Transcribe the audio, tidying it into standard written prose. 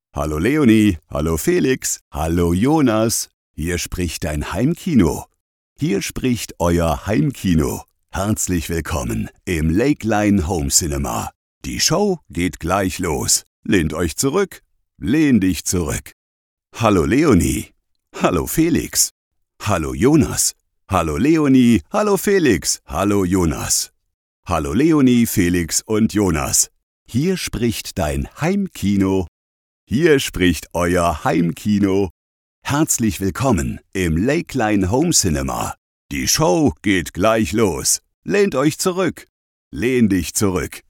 Hallo Leonie, hallo Felix, hallo Jonas. Hier spricht dein Heimkino. Hier spricht euer Heimkino. Herzlich willkommen im Lakeline Home Cinema. Die Show geht gleich los. Lehnt euch zurück, lehn dich zurück. Hallo Leonie, hallo Felix, hallo Jonas, hallo Leonie, hallo Felix, hallo Jonas. Hallo Leonie, Felix und Jonas. Hier spricht dein Heimkino. Hier spricht euer Heimkino. Herzlich willkommen im Lakeline Home Cinema. Die Show geht gleich los. Lehnt euch zurück. Lehn dich zurück.